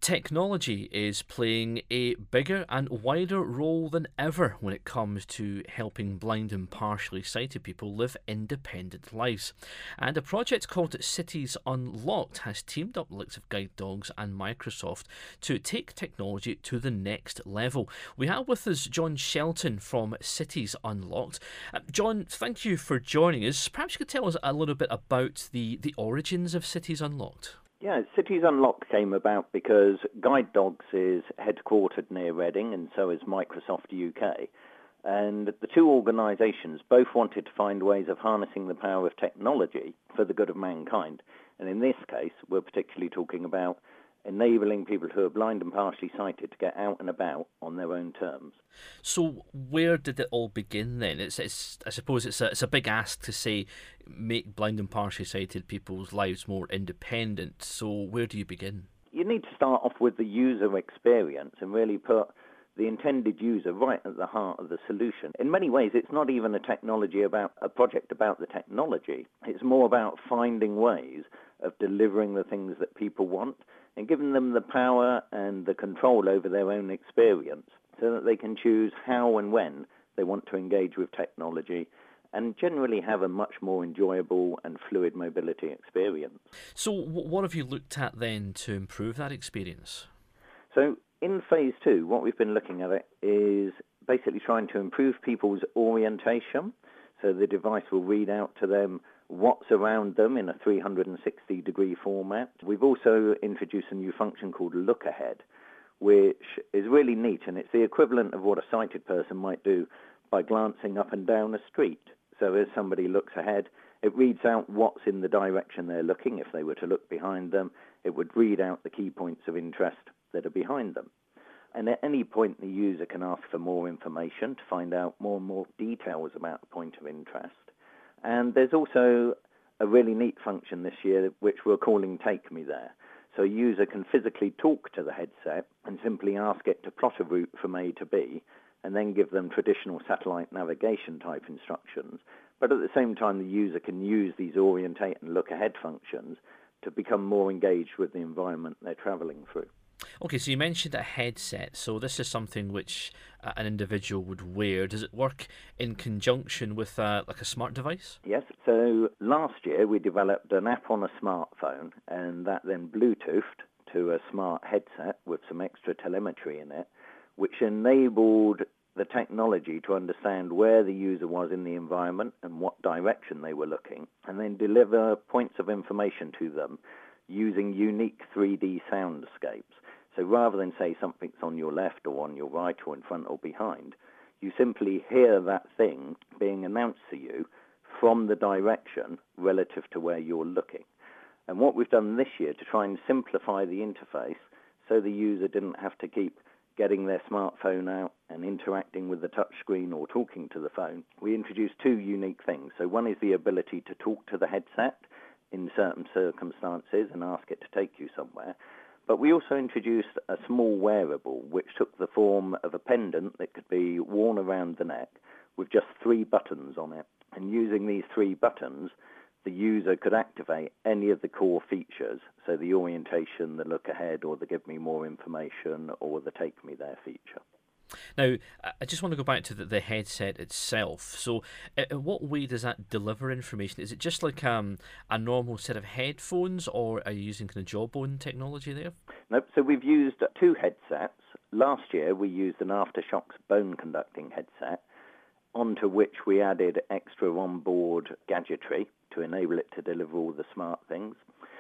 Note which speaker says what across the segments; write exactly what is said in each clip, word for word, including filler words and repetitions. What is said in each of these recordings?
Speaker 1: Technology is playing a bigger and wider role than ever when it comes to helping blind and partially sighted people live independent lives. And a project called Cities Unlocked has teamed up with the likes of Guide Dogs and Microsoft to take technology to the next level. We have with us John Shelton from Cities Unlocked. Uh, John, thank you for joining us. Perhaps you could tell us a little bit about the, the origins of Cities Unlocked.
Speaker 2: Yeah, Cities Unlocked came about because Guide Dogs is headquartered near Reading, and so is Microsoft U K. And the two organisations both wanted to find ways of harnessing the power of technology for the good of mankind. And in this case, we're particularly talking about enabling people who are blind and partially sighted to get out and about on their own terms.
Speaker 1: So where did it all begin then? It's, it's I suppose it's a, it's a big ask to say make blind and partially sighted people's lives more independent. So where do you begin?
Speaker 2: You need to start off with the user experience and really put the intended user right at the heart of the solution. In many ways, it's not even a technology about a project about the technology. It's more about finding ways of delivering the things that people want and giving them the power and the control over their own experience so that they can choose how and when they want to engage with technology and generally have a much more enjoyable and fluid mobility experience.
Speaker 1: So what have you looked at then to improve that experience?
Speaker 2: So in phase two, what we've been looking at it is basically trying to improve people's orientation. So the device will read out to them what's around them in a three hundred sixty degree format. We've also introduced a new function called Look Ahead, which is really neat, and it's the equivalent of what a sighted person might do by glancing up and down a street. So as somebody looks ahead, it reads out what's in the direction they're looking. If they were to look behind them, it would read out the key points of interest that are behind them. And at any point, the user can ask for more information to find out more and more details about a point of interest. And there's also a really neat function this year, which we're calling Take Me There. So a user can physically talk to the headset and simply ask it to plot a route from A to B, and then give them traditional satellite navigation type instructions. But at the same time, the user can use these orientate and look ahead functions to become more engaged with the environment they're travelling through.
Speaker 1: Okay, so you mentioned a headset. So this is something which uh, an individual would wear. Does it work in conjunction with uh, like a smart device?
Speaker 2: Yes. So last year we developed an app on a smartphone, and that then Bluetoothed to a smart headset with some extra telemetry in it, which enabled the technology to understand where the user was in the environment and what direction they were looking, and then deliver points of information to them using unique three D soundscapes. So rather than say something's on your left or on your right or in front or behind, you simply hear that thing being announced to you from the direction relative to where you're looking. And what we've done this year to try and simplify the interface so the user didn't have to keep getting their smartphone out and interacting with the touchscreen or talking to the phone, we introduced two unique things. So one is the ability to talk to the headset in certain circumstances and ask it to take you somewhere. But we also introduced a small wearable which took the form of a pendant that could be worn around the neck with just three buttons on it. And using these three buttons, the user could activate any of the core features, so the orientation, the look ahead, or the give me more information, or the take me there feature.
Speaker 1: Now, I just want to go back to the, the headset itself. So, in what way does that deliver information? Is it just like um, a normal set of headphones, or are you using kind of jawbone technology there?
Speaker 2: Nope. So we've used two headsets. Last year, we used an Aftershokz bone-conducting headset, onto which we added extra onboard gadgetry to enable it to deliver all the smart things.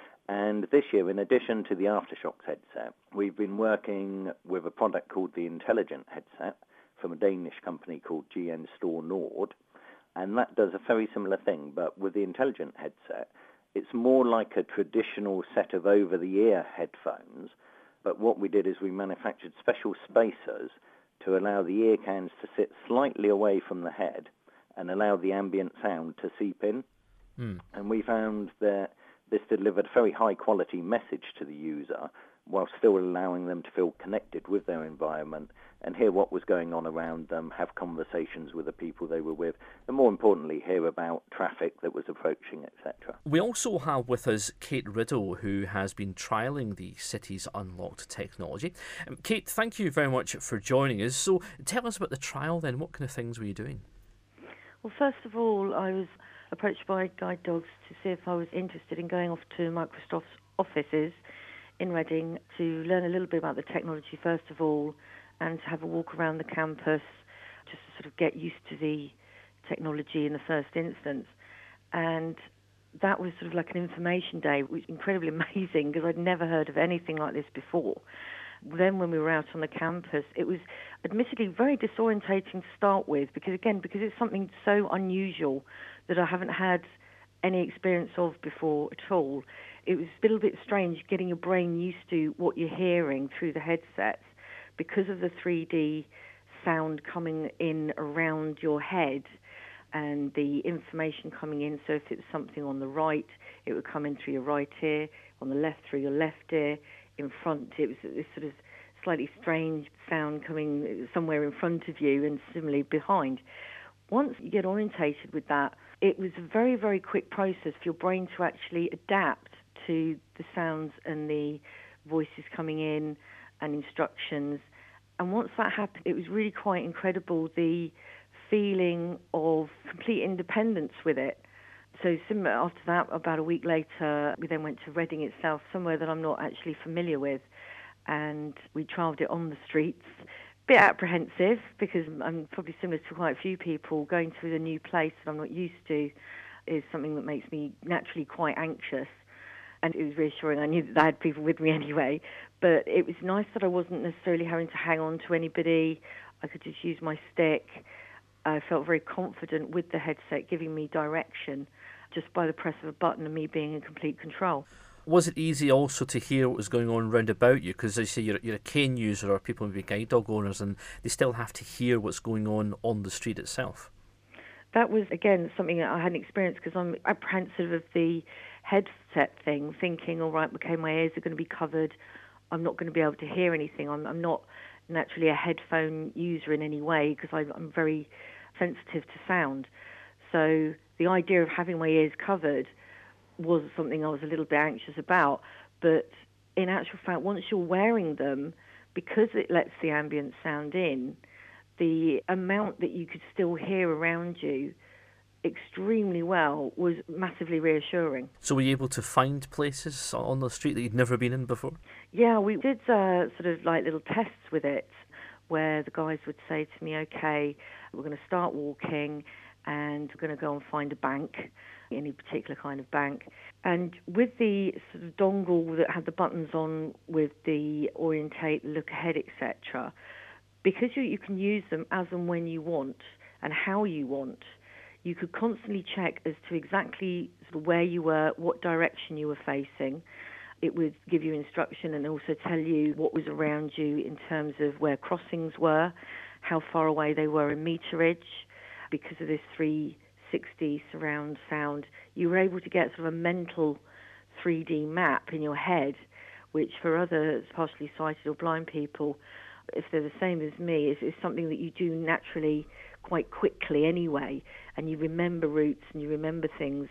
Speaker 2: And this year, in addition to the Aftershokz headset, we've been working with a product called the Intelligent headset from a Danish company called G N Store Nord. And that does a very similar thing, but with the Intelligent headset, it's more like a traditional set of over-the-ear headphones. But what we did is we manufactured special spacers to allow the ear cans to sit slightly away from the head and allow the ambient sound to seep in. Mm. And we found that this delivered a very high-quality message to the user while still allowing them to feel connected with their environment and hear what was going on around them, have conversations with the people they were with, and more importantly, hear about traffic that was approaching, et cetera.
Speaker 1: We also have with us Kate Riddle, who has been trialling the Cities Unlocked technology. Um, Kate, thank you very much for joining us. So tell us about the trial then. What kind of things were you doing?
Speaker 3: Well, first of all, I was approached by Guide Dogs to see if I was interested in going off to Microsoft's offices in Reading to learn a little bit about the technology first of all, and to have a walk around the campus just to sort of get used to the technology in the first instance. And that was sort of like an information day, which was incredibly amazing because I'd never heard of anything like this before. Then when we were out on the campus, it was admittedly very disorientating to start with because, again, because it's something so unusual that I haven't had any experience of before at all. It was a little bit strange getting your brain used to what you're hearing through the headsets because of the three D sound coming in around your head and the information coming in. So if it was something on the right, it would come in through your right ear, on the left through your left ear, in front it was this sort of slightly strange sound coming somewhere in front of you and similarly behind. Once you get orientated with that, it was a very, very quick process for your brain to actually adapt to the sounds and the voices coming in and instructions. And once that happened, it was really quite incredible, the feeling of complete independence with it. So similar after that, about a week later, we then went to Reading itself, somewhere that I'm not actually familiar with, and we trialled it on the streets. Bit apprehensive because I'm probably similar to quite a few people. Going to a new place that I'm not used to is something that makes me naturally quite anxious. And it was reassuring. I knew that I had people with me anyway. But it was nice that I wasn't necessarily having to hang on to anybody. I could just use my stick. I felt very confident with the headset giving me direction just by the press of a button and me being in complete control.
Speaker 1: Was it easy also to hear what was going on round about you? Because as you say, you're, you're a cane user or people maybe guide dog owners, and they still have to hear what's going on on the street itself.
Speaker 3: That was, again, something that I hadn't experienced because I'm apprehensive of the headset thing, thinking, all right, okay, my ears are going to be covered. I'm not going to be able to hear anything. I'm, I'm not naturally a headphone user in any way because I'm very sensitive to sound. So the idea of having my ears covered was something I was a little bit anxious about. But in actual fact, once you're wearing them, because it lets the ambient sound in, the amount that you could still hear around you extremely well was massively reassuring.
Speaker 1: So were you able to find places on the street that you'd never been in before?
Speaker 3: Yeah, we did uh, sort of like little tests with it where the guys would say to me, okay, we're going to start walking and we're going to go and find a bank, any particular kind of bank. And with the sort of dongle that had the buttons on with the orientate, look ahead, et cetera, because you, you can use them as and when you want and how you want, you could constantly check as to exactly sort of where you were, what direction you were facing. It would give you instruction and also tell you what was around you in terms of where crossings were, how far away they were in meterage. Because of this three sixty surround sound, you were able to get sort of a mental three D map in your head, which for other partially sighted or blind people, if they're the same as me, is, is something that you do naturally quite quickly anyway, and you remember routes and you remember things.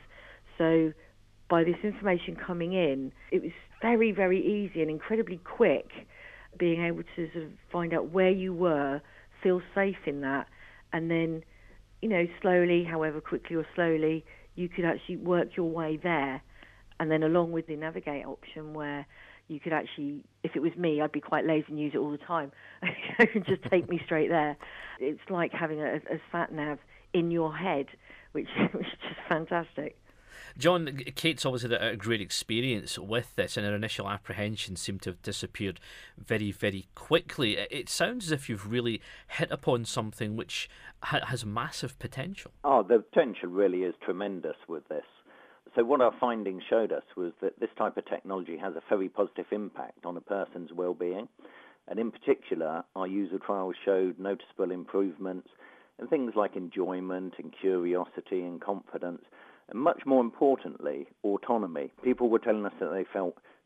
Speaker 3: So by this information coming in, it was very, very easy and incredibly quick being able to sort of find out where you were, feel safe in that, and then, you know, slowly, however quickly or slowly, you could actually work your way there. And then along with the navigate option where you could actually, if it was me, I'd be quite lazy and use it all the time. It could just take me straight there. It's like having a, a sat-nav in your head, which, which is just fantastic.
Speaker 1: John, Kate's obviously had a great experience with this, and her initial apprehension seemed to have disappeared very, very quickly. It sounds as if you've really hit upon something which ha- has massive potential.
Speaker 2: Oh, the potential really is tremendous with this. So what our findings showed us was that this type of technology has a very positive impact on a person's well-being. And in particular, our user trials showed noticeable improvements in things like enjoyment and curiosity and confidence. And much more importantly, autonomy. People were telling us that they felt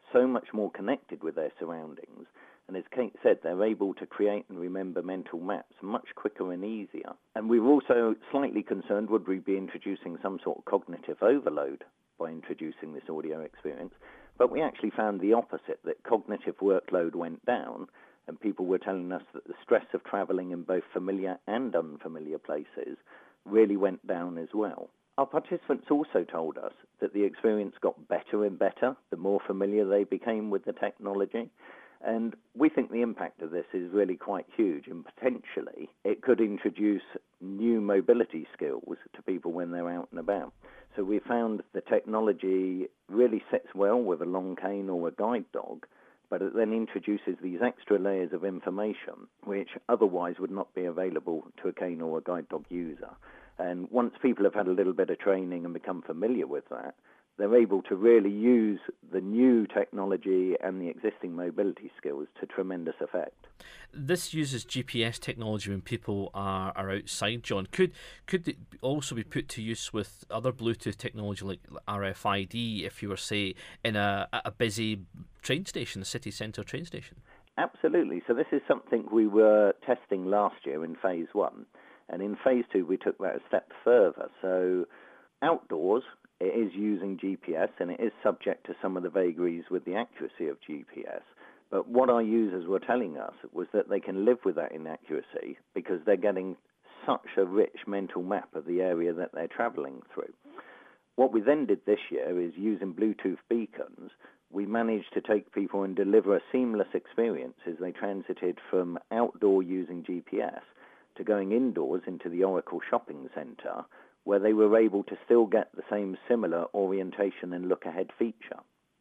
Speaker 2: so much more connected with their surroundings. And as Kate said, they're able to create and remember mental maps much quicker and easier. And we were also slightly concerned, would we be introducing some sort of cognitive overload by introducing this audio experience? But we actually found the opposite, that cognitive workload went down, and people were telling us that the stress of travelling in both familiar and unfamiliar places really went down as well. Our participants also told us that the experience got better and better the more familiar they became with the technology. And we think the impact of this is really quite huge, and potentially it could introduce new mobility skills to people when they're out and about. So we found the technology really sits well with a long cane or a guide dog, but it then introduces these extra layers of information which otherwise would not be available to a cane or a guide dog user. And once people have had a little bit of training and become familiar with that, they're able to really use the new technology and the existing mobility skills to tremendous effect.
Speaker 1: This uses G P S technology when people are, are outside, John. Could could it also be put to use with other Bluetooth technology like R F I D if you were, say, in a, a busy train station, a city centre train station?
Speaker 2: Absolutely. So this is something we were testing last year in phase one. And in phase two, we took that a step further. So outdoors, it is using G P S, and it is subject to some of the vagaries with the accuracy of G P S. But what our users were telling us was that they can live with that inaccuracy because they're getting such a rich mental map of the area that they're travelling through. What we then did this year is, using Bluetooth beacons, we managed to take people and deliver a seamless experience as they transited from outdoor using G P S to going indoors into the Oracle Shopping Centre, where they were able to still get the same similar orientation and look-ahead feature.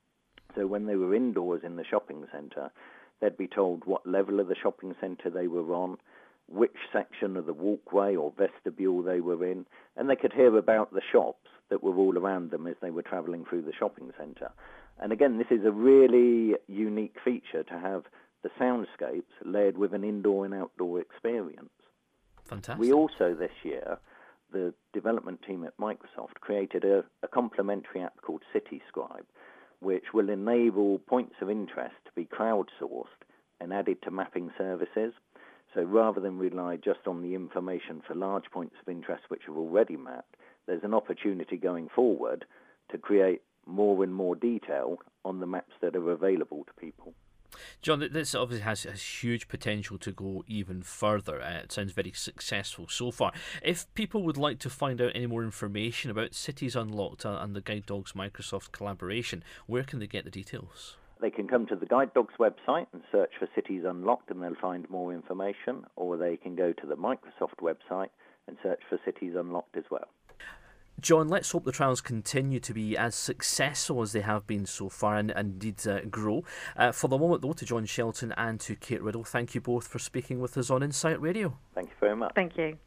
Speaker 2: So when they were indoors in the shopping centre, they'd be told what level of the shopping centre they were on, which section of the walkway or vestibule they were in, and they could hear about the shops that were all around them as they were travelling through the shopping centre. And again, this is a really unique feature, to have the soundscapes layered with an indoor and outdoor experience.
Speaker 1: Fantastic.
Speaker 2: We also, this year, the development team at Microsoft created a, a complementary app called CityScribe, which will enable points of interest to be crowdsourced and added to mapping services. So rather than rely just on the information for large points of interest which are already mapped, there's an opportunity going forward to create more and more detail on the maps that are available to people.
Speaker 1: John, this obviously has, has huge potential to go even further. Uh, it sounds very successful so far. If people would like to find out any more information about Cities Unlocked and the Guide Dogs Microsoft collaboration, where can they get the details?
Speaker 2: They can come to the Guide Dogs website and search for Cities Unlocked, and they'll find more information, or they can go to the Microsoft website and search for Cities Unlocked as well.
Speaker 1: John, let's hope the trials continue to be as successful as they have been so far, and, and indeed uh, grow. Uh, for the moment, though, to John Shelton and to Kate Riddle, thank you both for speaking with us on Insight Radio.
Speaker 2: Thank you very much.
Speaker 3: Thank you.